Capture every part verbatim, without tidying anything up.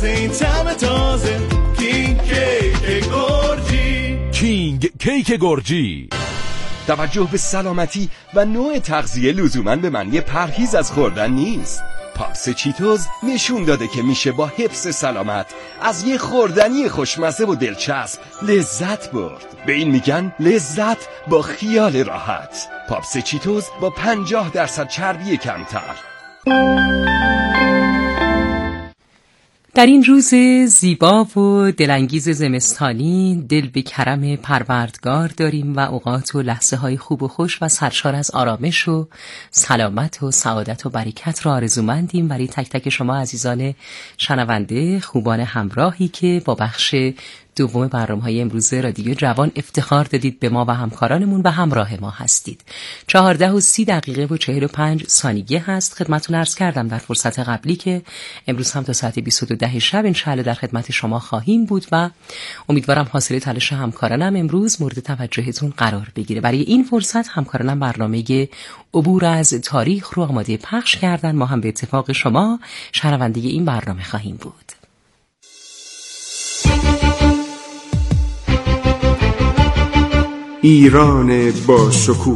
این طعم تازه کینگ کیک گرجی. کینگ کیک گرجی. توجه به سلامتی و نوع تغذیه لزوماً به معنی پرهیز از خوردن نیست. پاپس چیتوز نشون داده که میشه با حفظ سلامت از یه خوردنی خوشمزه و دلچسب لذت برد. به این میگن لذت با خیال راحت. پاپس چیتوز با پنجاه درصد چربی کمتر. در این روز زیبا و دلانگیز زمستانی دل به کرم پروردگار داریم و اوقات و لحظه های خوب و خوش و سرشار از آرامش و سلامت و سعادت و برکت را آرزومندیم برای تک تک شما عزیزان شنونده، خوبان همراهی که با بخش دوم برنامه‌های امروز رادیو جوان افتخار دادید به ما و همکارانمون و همراه ما هستید. چهارده و سی دقیقه و چهل و پنج ثانیه هست. خدمتتون عرض کردم در فرصت قبلی که امروز هم تا ساعت بیست و دو شب انشاءالله در خدمت شما خواهیم بود و امیدوارم حاصل تلاش همکارانم امروز مورد توجهتون قرار بگیره. برای این فرصت همکارانم برنامه عبور از تاریخ رو آماده پخش کردن. ما هم به اتفاق شما شنونده این برنامه خواهیم بود. ایران با شکوه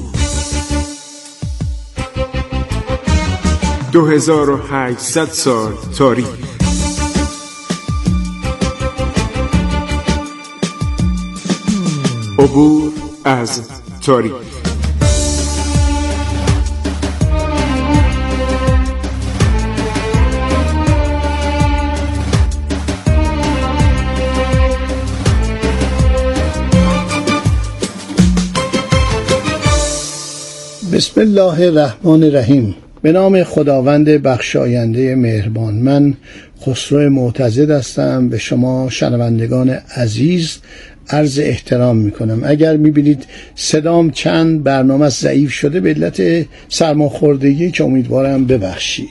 دو هزار و هشتصد سال تاریخ. عبور از تاریخ. بسم الله الرحمن الرحیم. به نام خداوند بخشاینده مهربان. من خسرو معتضد هستم. به شما شنوندگان عزیز عرض احترام میکنم. اگر میبینید صدام چند برنامه ضعیف شده به علت سرماخوردگی که امیدوارم ببخشید.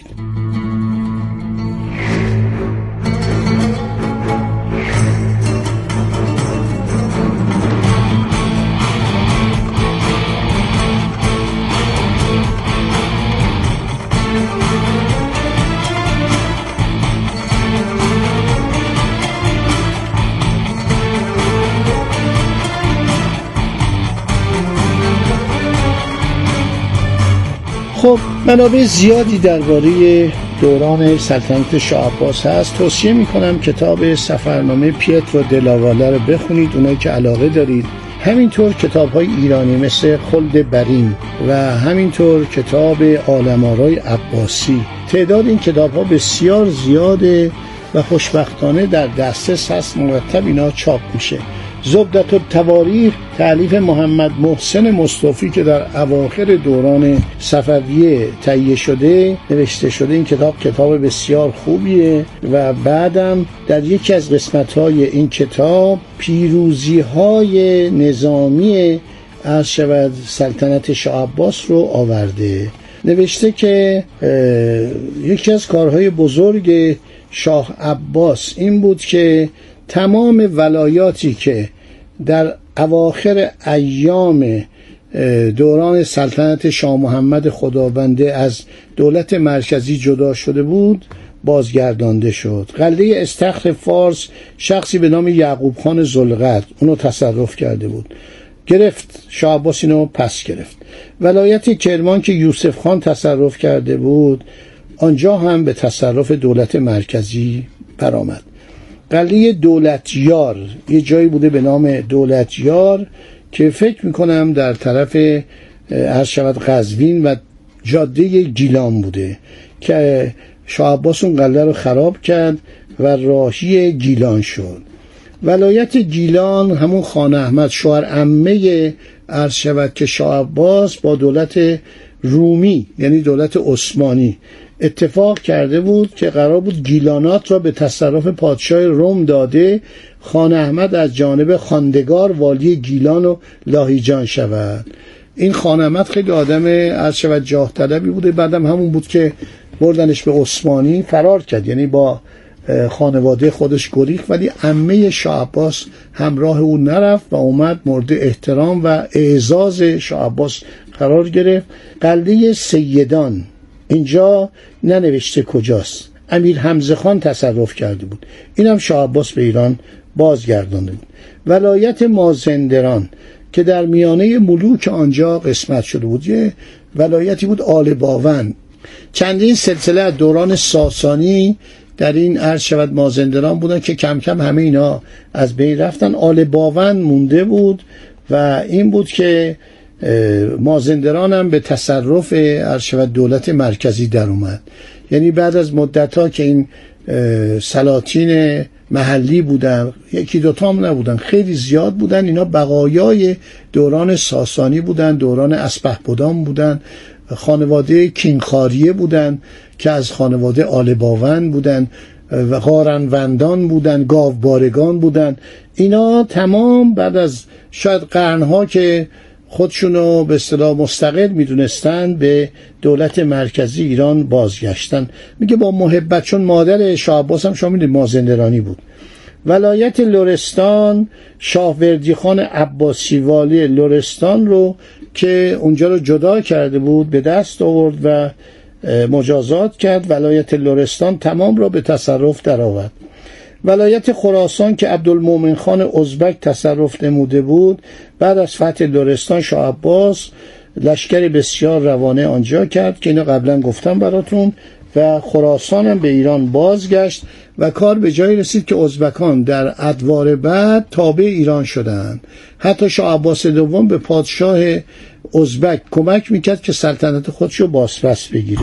خب منابع زیادی درباره دوران سلطنت شاه عباس هست. توصیه میکنم کتاب سفرنامه پیترو دلاواله رو بخونید، اونایی که علاقه دارید. همینطور کتاب‌های ایرانی مثل خلد برین و همینطور کتاب عالم‌آرای عباسی. تعداد این کتاب‌ها بسیار زیاده و خوشبختانه در دسترس هست، مرتب اینا چاپ میشه. زبدة التواریخ تألیف محمد محسن مصطفی که در اواخر دوران صفویه تهیه شده نوشته شده. این کتاب کتاب بسیار خوبیه و بعدم در یکی از قسمت‌های این کتاب پیروزی‌های نظامی عرض شود سلطنت شاه عباس رو آورده. نوشته که یکی از کارهای بزرگ شاه عباس این بود که تمام ولایاتی که در اواخر ایام دوران سلطنت شاه محمد خداونده از دولت مرکزی جدا شده بود بازگردانده شد. قلعه استخر فارس شخصی به نام یعقوب خان ذوالقرن اونو تصرف کرده بود، گرفت. شاه عباس اینو پس گرفت. ولایت کرمان که یوسف خان تصرف کرده بود آنجا هم به تصرف دولت مرکزی برآمد. قلعه دولتیار یه جایی بوده به نام دولتیار که فکر میکنم در طرف عرض شود قزوین و جاده گیلان بوده که شاه عباس اون قلعه رو خراب کرد و راهی گیلان شد. ولایت گیلان همون خان احمد شوهر عمه عرض شود که شاه عباس با دولت رومی یعنی دولت عثمانی اتفاق کرده بود که قرار بود گیلانات را به تصرف پادشاه روم داده خان احمد از جانب خواندگار والی گیلان و لاهیجان شود. این خان احمد خیلی آدم عرض شود جاه طلبی بوده. بعدم همون بود که بردنش به عثمانی فرار کرد، یعنی با خانواده خودش گریخت، ولی عمه شاه عباس همراه او نرفت و اومد مورد احترام و اعزاز شاه عباس قرار گرفت. قلعه سیدان اینجا ننوشته کجاست، امیر حمزه خان تصرف کرده بود. این هم شاه عباس به ایران بازگردانده بود. ولایت مازندران که در میانه ملوک آنجا قسمت شده بود، یه ولایتی بود آل باون. چندین سلسله از دوران ساسانی در این عرض شود مازندران بودن که کم کم همه اینا از بین رفتن. آل باون مونده بود و این بود که مازندران هم به تصرف عرض شود دولت مرکزی در اومد. یعنی بعد از مدت‌ها که این سلاطین محلی بودن، یکی دوتا هم نبودن، خیلی زیاد بودن، اینا بقایای دوران ساسانی بودن، دوران اسپهبدان بودن، خانواده کینخاریه بودن که از خانواده آل باون بودن و قارنوندان بودن، گاوبارگان بودن. اینا تمام بعد از شاید قرنها که خودشونو به اصطلاح مستقل میدونستن به دولت مرکزی ایران بازگشتن. میگه با محبت، چون مادر شاه عباس هم شما میدونید مازندرانی بود. ولایت لرستان شاهوردی خان عباسی والی لرستان رو که اونجا رو جدا کرده بود به دست آورد و مجازات کرد. ولایت لرستان تمام را به تصرف درآورد. ولایت خراسان که عبدالمومن خان ازبک تصرف نموده بود، بعد از فتح لرستان شاه عباس لشکر بسیار روانه آنجا کرد که اینو قبلا گفتم براتون و خراسان هم به ایران بازگشت و کار به جایی رسید که ازبکان در ادوار بعد تابع ایران شدند. حتی شاه عباس دوم به پادشاه ازبک کمک میکرد که سلطنت خودشو بازپس بگیره.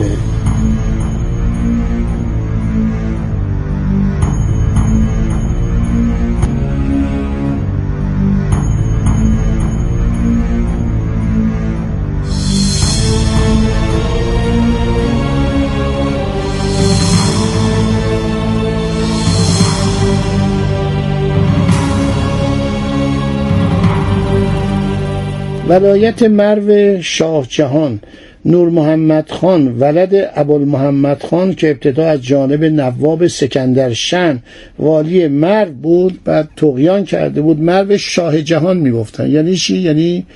ولایت مرو شاه جهان نور محمد خان ولد ابوالمحمد خان که ابتدا از جانب نواب سکندرشن والی مرو بود، بعد طغیان کرده بود. مرو شاه جهان میگفتن. یعنی چی؟ یعنی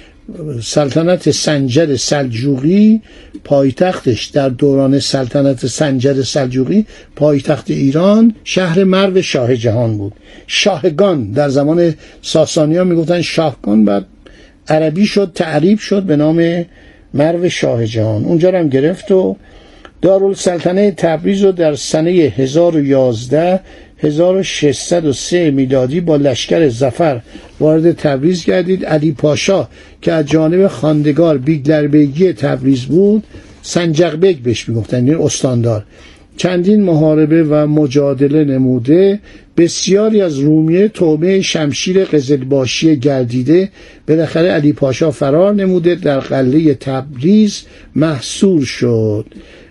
سلطنت سنجر سلجوقی پایتختش در دوران سلطنت سنجر سلجوقی پایتخت ایران شهر مرو شاه جهان بود. شاهگان در زمان ساسانی ها میگفتن شاهگان، بعد عربی شد، تعریب شد به نام مرو شاه جهان. اونجا هم گرفت و دارالسلطنه تبریز رو در سنه هزار و یازده هزار و ششصد و سه میلادی با لشکر ظفر وارد تبریز گردید. علی پاشا که از جانب خواندگار بیگلربیگی تبریز بود، سنجق بیگ بهش میگفتن، یعنی استاندار، چندین محاربه و مجادله نموده. بسیاری از رومیه تومه شمشیر قزلباشی گردیده. بالاخره علی پاشا فرار نموده، در قلعه تبریز محصور شد.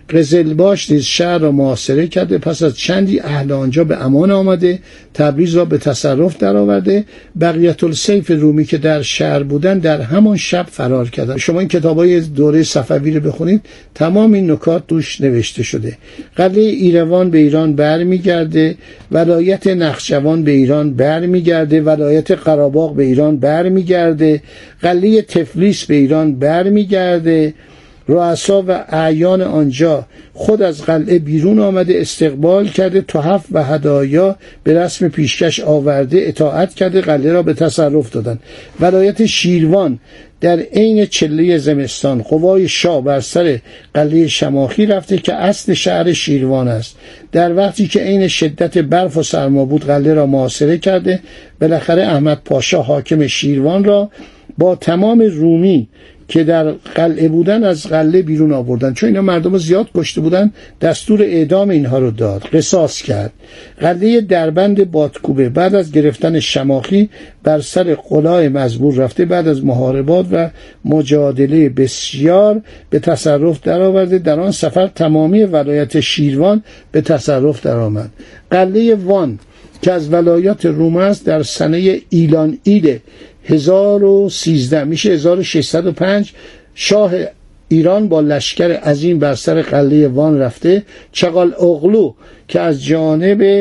قزلباش نیز شهر را محاصره کرده. پس از چندی اهل آنجا به امان آمده، تبریز را به تصرف درآورده. بقیت السیف رومی که در شهر بودن در همان شب فرار کردند. شما این کتابای دوره صفوی رو بخونید، تمام این نکات توش نوشته شده. قلعه ایروان به ایران برمیگرده، ولایت نخجوان به ایران برمیگرده، ولایت قره‌باغ به ایران برمیگرده، قلعه تفلیس به ایران برمیگرده. رؤسا و اعیان آنجا خود از قلعه بیرون آمده، استقبال کرده، تحف و هدایا به رسم پیشکش آورده، اطاعت کرده، قلعه را به تصرف دادند. ولایت شیروان در عین چله زمستان قوای شاه بر سر قلعه شماخی رفته که اصل شهر شیروان است. در وقتی که عین شدت برف و سرما بود قلعه را محاصره کرده. بالاخره احمد پاشا حاکم شیروان را با تمام رومی که در قلعه بودن از قلعه بیرون آوردن، چون اینا مردم زیاد کشته بودن، دستور اعدام اینها رو داد، قصاص کرد. قلعه دربند بادکوبه بعد از گرفتن شماخی بر سر قلعه مزبور رفته، بعد از محاربات و مجادله بسیار به تصرف درآورده. در آن سفر تمامی ولایت شیروان به تصرف درآمد. قلعه وان که از ولایات روم است در سنه ایلان ایل هزار و سیزده میشه هزار و ششصد و پنج شاه ایران با لشکر عظیم بر سر قلعه وان رفته. چغال اغلو که از جانب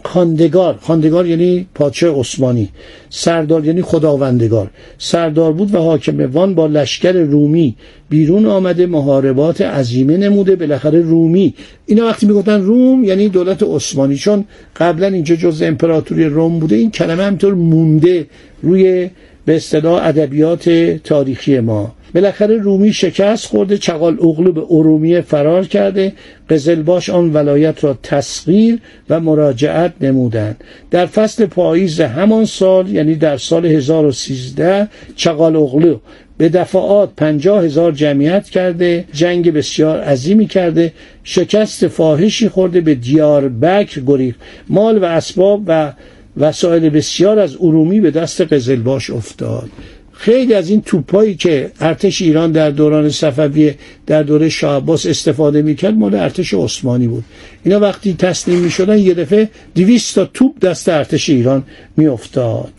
خواندگار، خواندگار یعنی پادشاه عثمانی، سردار یعنی خداوندگار، سردار بود و حاکم وان با لشکر رومی بیرون آمده محاربات عظیمه نموده. بالاخره رومی، اینا وقتی میگفتن روم یعنی دولت عثمانی، چون قبلا اینجا جزء امپراتوری روم بوده، این کلمه همینطور مونده روی به اصطلاح ادبیات تاریخی ما. بالاخره رومی شکست خورده، چغال اغلو به ارومیه فرار کرده، قزلباش آن ولایت را تسخیر و مراجعت نمودند. در فصل پاییز همان سال یعنی در سال هزار و سیزده چغال اغلو به دفعات پنجاه هزار جمعیت کرده، جنگ بسیار عظیمی کرده، شکست فاحشی خورده، به دیاربکر گریخت. مال و اسباب و وسایل بسیار از ارومی به دست قزلباش افتاد. خیلی از این توپایی که ارتش ایران در دوران صفویه در دوره شاه عباس استفاده میکرد مال ارتش عثمانی بود. اینا وقتی تسلیم میشدن یه دفعه دویست تا توپ دست ارتش ایران میافتاد.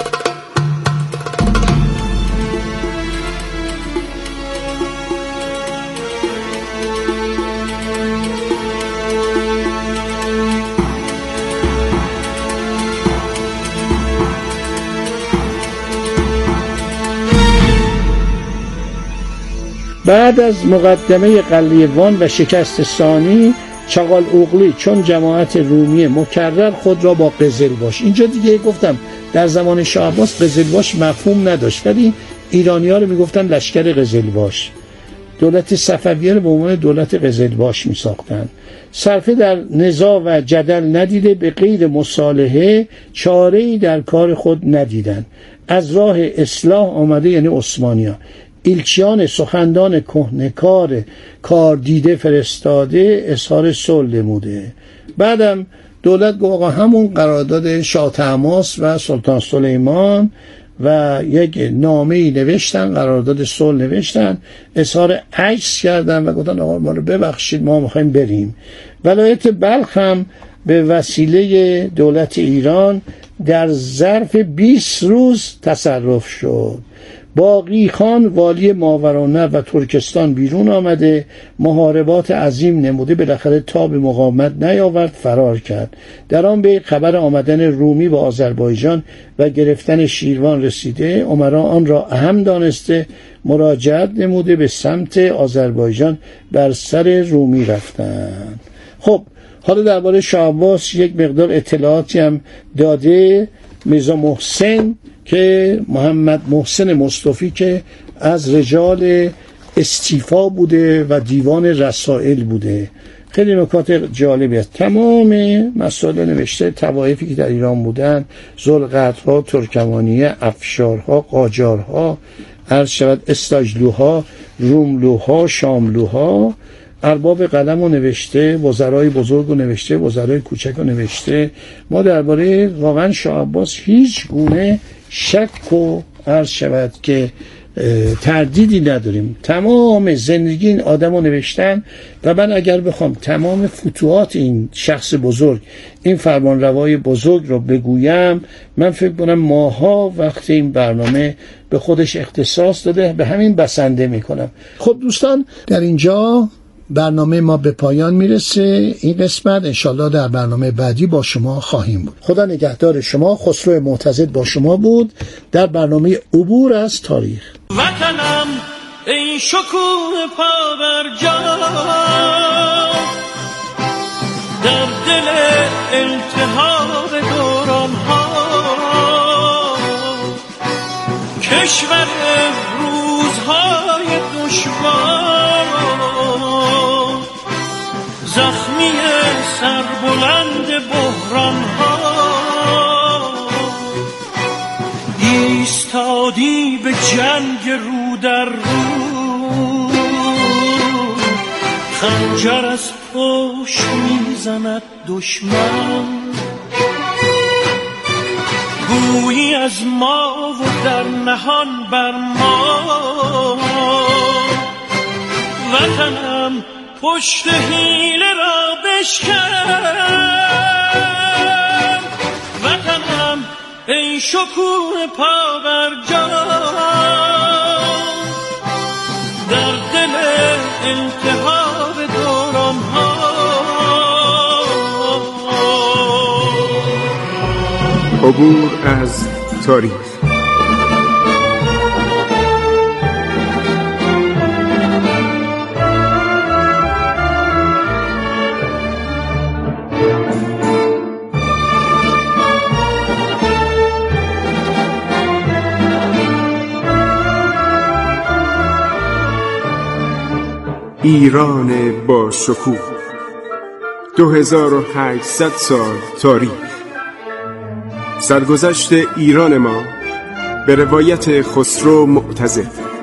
بعد از مقدمه قلعه وان و شکست ثانی، چغال اغلی چون جماعت رومی مکرر خود را با قزلباش، اینجا دیگه گفتم در زمان شاه عباس قزلباش مفهوم نداشت، ولی ایرانی‌ها رو میگفتن لشکر قزلباش، دولت صفویه رو به عنوان دولت قزلباش میساختن. صرفه در نزاع و جدل ندیده، به غیر مصالحه چاره‌ای در کار خود ندیدن. از راه اصلاح آمده یعنی عثمانی‌ها. ایلچیان سخندان کهنکار کار دیده فرستاده، اظهار صلح نموده. بعدم دولت گفت آقا همون قرارداد شاه طهماسب و سلطان سلیمان و یک نامه‌ای نوشتن، قرارداد صلح نوشتن، اظهار عجز کردن و گفتن آقا ما رو ببخشید ما می‌خوایم بریم. ولایت بلخ هم به وسیله دولت ایران در ظرف بیست روز تصرف شد. باقی خان والی ماوراءالنهر و ترکستان بیرون آمده، محاربات عظیم نموده، بالاخره تاب مقاومت نیاورد، فرار کرد. در آن به خبر آمدن رومی به آذربایجان و گرفتن شیروان رسیده، امرا آن را اهم دانسته مراجعت نموده، به سمت آذربایجان بر سر رومی رفتند. خب حالا درباره شاه عباس یک مقدار اطلاعاتی هم داده. میرزا محسن که محمد محسن مصطفی که از رجال استیفا بوده و دیوان رسائل بوده، خیلی نکات جالبی است. تمام مسائل نوشته طوایفی که در ایران بودن، ذوالقرنها، ترکمانیه، افشارها، قاجارها، عرض شود استاجلوها، روملوها، شاملوها، ارباب قلم رو نوشته، وزرای بزرگ رو نوشته، وزرای کوچک رو نوشته. ما درباره واقعا شاه عباس هیچ گونه شک و عرض شود که تردیدی نداریم. تمام زندگی این آدم رو نوشتن و من اگر بخوام تمام فتوحات این شخص بزرگ، این فرمانروای بزرگ رو بگویم، من فکر کنم ماها وقت این برنامه به خودش اختصاص داده، به همین بسنده میکنم. خب دوستان، در اینجا برنامه ما به پایان میرسه. این قسمت انشالله در برنامه بعدی با شما خواهیم بود. خدا نگهدار شما. خسرو معتضد با شما بود در برنامه عبور از تاریخ. وطنم ای شکوه پابرجا، در دل التهاب دوران ها، کشور روزهای دشوار، زخمی سربلند بحران ها، ایستادی به جنگ رو در رو، خنجر از پشت میزند دشمن، گویی از ما و در نهان بر ما، وطنم پشت حیله را بشکن، وطنم ای شکوه پابرجا، در دل التهاب دوران ها، عبور از تاریخ. ایران با شکوه، دو هزار و هشتصد سال تاریخ. سرگذشت ایران ما به روایت خسرو معتزد.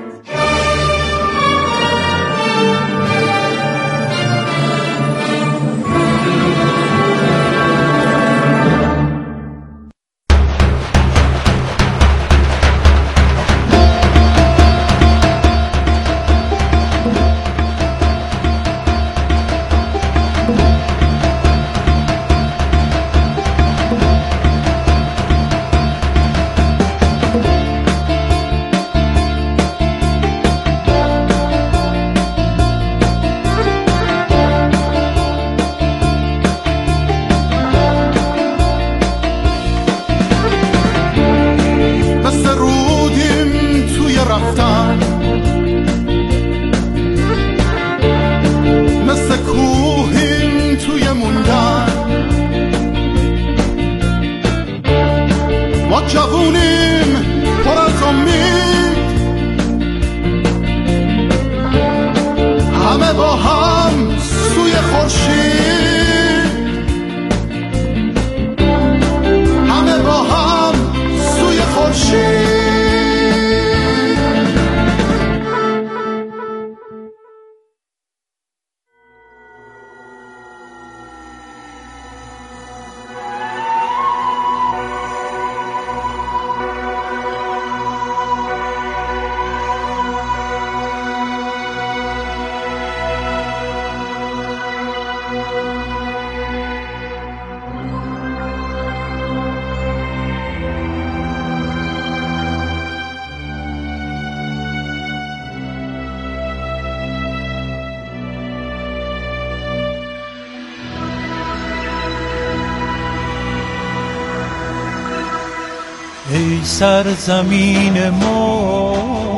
ای سرزمین ما،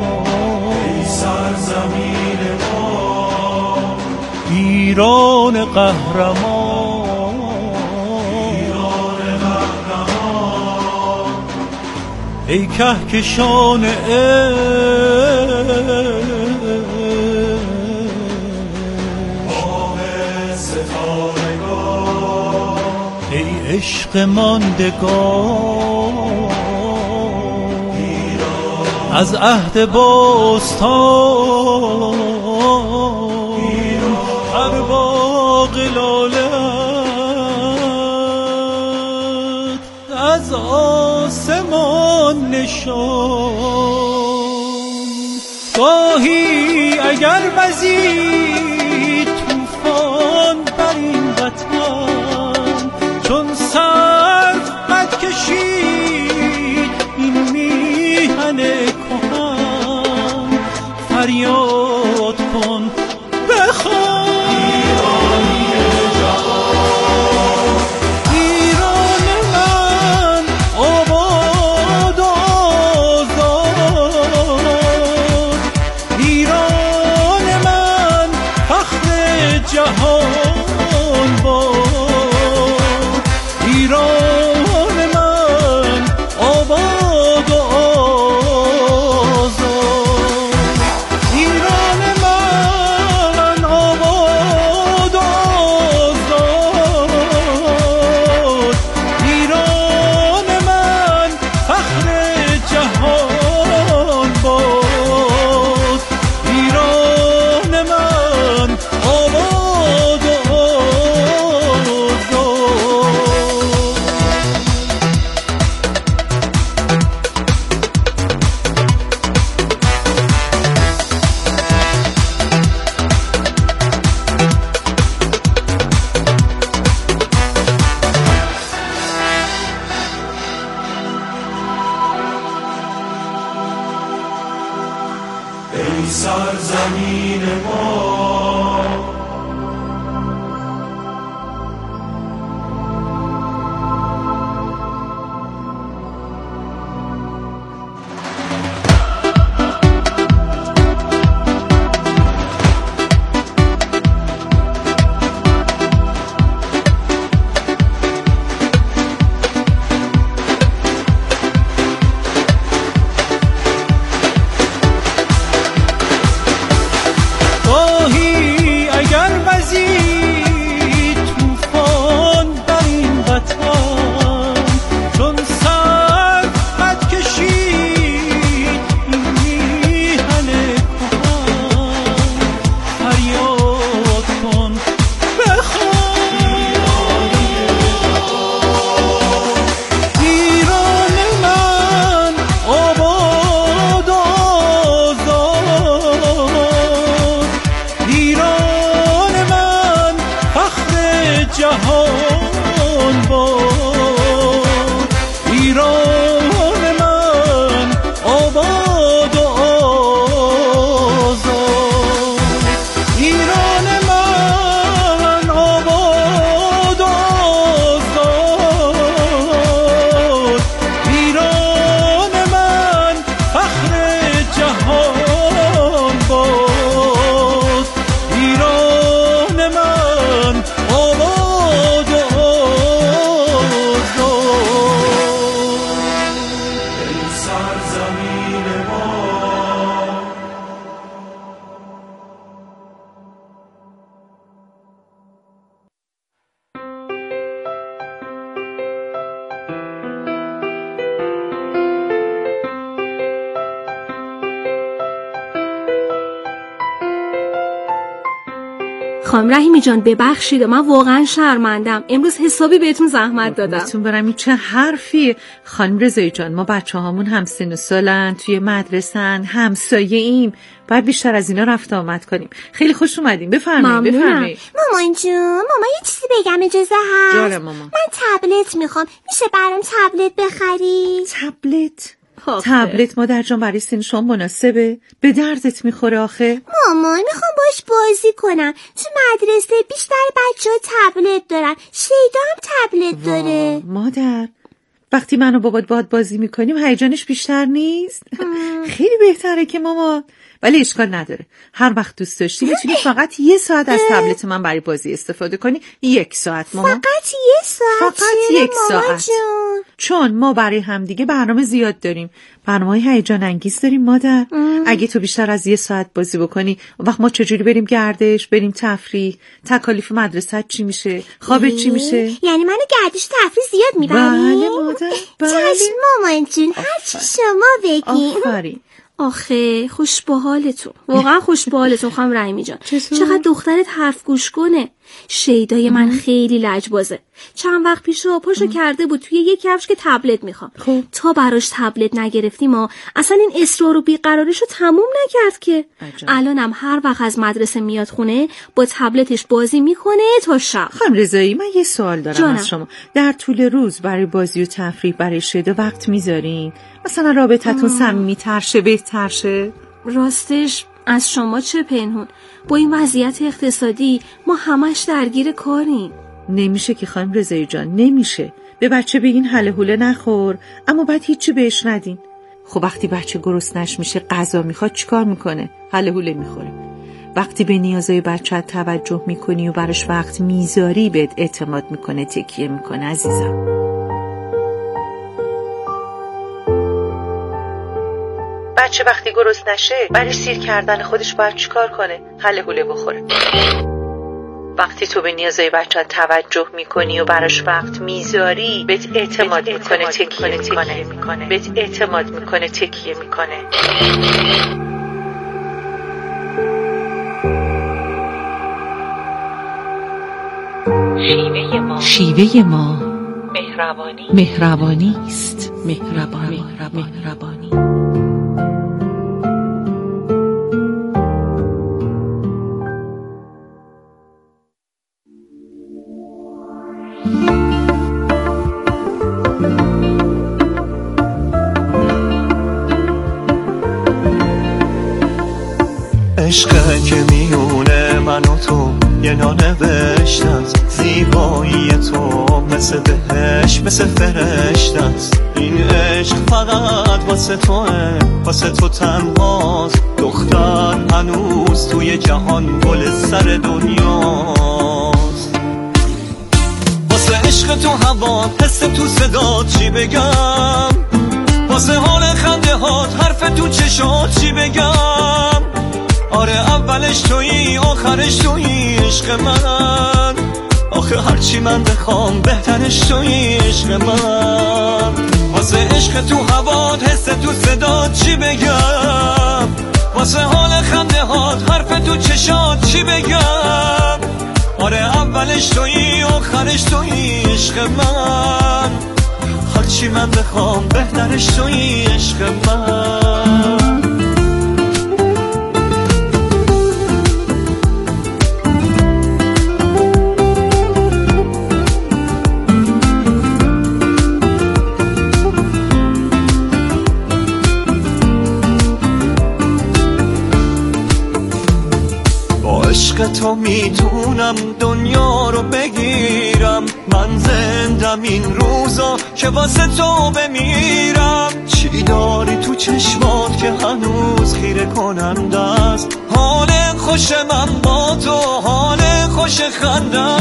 ای سرزمین ما، ایران قهرمان، ایران قهرمان. ای کهکشان ماه ستارگان، ای عشق ماندگان از عهد باستان. هر باغ لاله‌ات از آسمان نشان. گاهی اگر وزید طوفان بر این وطن، چون سرو قد کشید این میهن فریاد کن بخوان. ایرانی جوان، ایران من آباد و آزاد، ایران من فخر جهان باد، ایران من آباد و آزاد. ای سرزمین ما، خانم رحیمی جان ببخشید، من واقعا شرمندم، امروز حسابی بهتون زحمت دادم. بهتون برم این چه حرفیه؟ خانم رضایی جان، ما بچه هامون هم سن و سالن، توی مدرسن، همسایه ایم، باید بیشتر از اینا رفت آمد کنیم. خیلی خوش اومدیم، بفرمایید بفرمایید. مامان جون، مامان یه چیزی بگم اجازه هست؟ جاره مامان. من تبلت میخوام، میشه برام تبلت بخری؟ تبلت؟ تبلت مادر جان برای سن شما مناسبه؟ به دردت میخوره آخه؟ مامان میخوام باش بازی کنم، تو مدرسه بیشتر بچه ها تبلت دارن، شیدا هم تبلت داره. مادر وقتی من و بابات باهات بازی میکنیم هیجانش بیشتر نیست؟ خیلی بهتره که ماما، ولی اشکال نداره، هر وقت دوست داشتی میتونی فقط یه ساعت از تبلت من برای بازی استفاده کنی. یک ساعت ماما. فقط یه ساعت؟ فقط یک ساعت جون. چون ما برای همدیگه برنامه زیاد داریم، برنامه‌های هیجان انگیز داریم مادر. ام. اگه تو بیشتر از یه ساعت بازی بکنی، وقت ما چجوری بریم گردش، بریم تفریح، تکالیف مدرسه چی میشه، خوابت چی میشه؟ یعنی منو گردش تفریح زیاد میبری؟ بله مادر بله. چشم مامان جون، هر چی شما بگی. آفرین. آخه خوش به حالتون، واقعا خوش به حالتون خانم رحیمی جان. چقدر دخترت حرف گوش کنه. شیدای من خیلی لجبازه، چند وقت پیش پاشو کرده بود توی یک کفش که تبلت میخوام. خب. تا براش تبلت نگرفتیم ما اصلا این اصرار و بیقراریشو تموم نکرد که. الانم هر وقت از مدرسه میاد خونه با تبلتش بازی میکنه تا شب. خانم رضایی من یه سوال دارم جانم. از شما در طول روز برای بازی و تفریح برای شیدا وقت میذارین؟ مثلا رابطتون صمیمی‌تر شه، بهتر شه؟ راستش از شما چه پنهون، با این وضعیت اقتصادی ما همش درگیر کاریم. نمیشه که خانم رضایی جان، نمیشه. به بچه بگین هله هوله نخور، اما بعد هیچی بهش ندین. خب وقتی بچه گرسنش میشه غذا میخواد چیکار میکنه؟ هله هوله میخوره. وقتی به نیازهای بچه توجه میکنی و براش وقت میذاری بهت اعتماد میکنه، تکیه میکنه عزیزم. بچه وقتی گرسنه نشه برای سیر کردن خودش باید چیکار کنه؟ هله هوله بخوره. وقتی تو به نیازهای بچه توجه میکنی و براش وقت میذاری بهت اعتماد میکنه، تکیه میکنه، بهت اعتماد میکنه، تکیه میکنه. شیوه ما شیوه ما مهربانی مهربانی است. مهربانی مهربانی عشقه که میونه من و تو یه نانوشته است، زیبایی تو مثل بهش مثل فرشته است. این عشق فقط واسه توه، واسه تو تنهاست. دختر هنوز توی جهان گل سر دنیاست. واسه عشق تو هوا، حس تو صدا چی بگم، واسه حال خنده هات، حرف تو چشات چی بگم. آره اولش تویی آخرش تویی عشق من، آخه هرچی من بخوام بهترش تویی عشق من. واسه عشق تو هوات، حس تو صدات چی بگم، واسه حال خنده هات، حرف تو چشات چی بگم. آره اولش تویی آخرش تویی عشق من، هرچی من بخوام بهترش تویی عشق من. عشق تو میتونم دنیا رو بگیرم، من زندم این روزا که واسه تو بمیرم. چی داری تو چشمات که هنوز خیره کننده است، حال خوش من با تو، حال خوش خنده.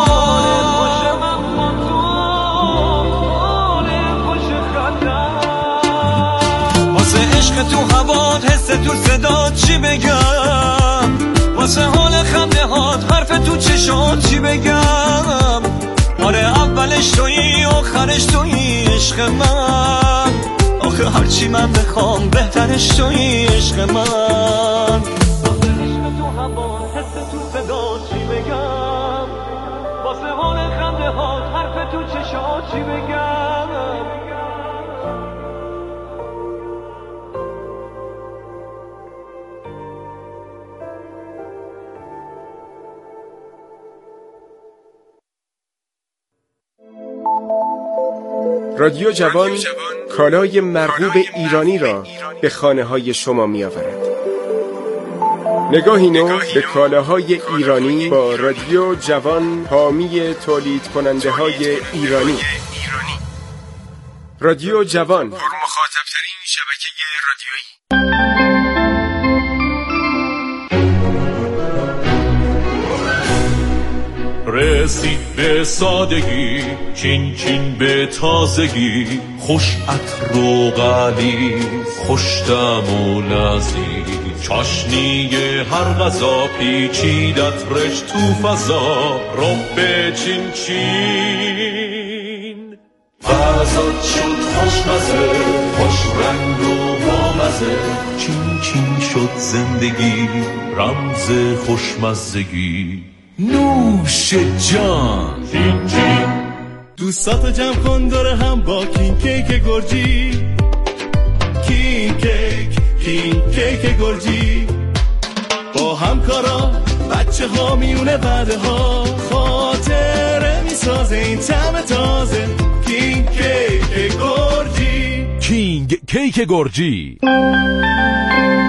واسه عشق تو هوات، حس تو صدات چی بگم، واسه حال خنده هات، حرف تو چشات چی بگم. آره اولش تویی آخرش تویی عشق من، آخه هرچی من بخوام بهترش تویی عشق من. واسه عشق تو هوا، حس تو صدا چی بگم. رادیو جوان کالای مرغوب ایرانی را به خانه های شما می آورد. نگاهی نو به کالاهای ایرانی با رادیو جوان، حامی تولید کننده های ایرانی. رادیو جوان، پر مخاطب ترین شبکه رادیویی. رسید به سادگی، چین چین به تازگی، خوش عطر و غلیظ، خوش طعم و لذیذ، چاشنی هر غذا پیچیدت رش تو فضا، رب چین چین غذات شد خوشمزه، خوش رنگ و بامزه، چین چین شد زندگی، رمز خوشمزگی. نوش جان چین چین، دوستاتو جمع کن دور هم با کین کیک گرجی، کین کیک کین کیک گرجی، با همکارا بچه ها میونه بعده ها، خاطره میسازه این طعم تازه، کین کیک گرجی، کینگ کیک گرجی.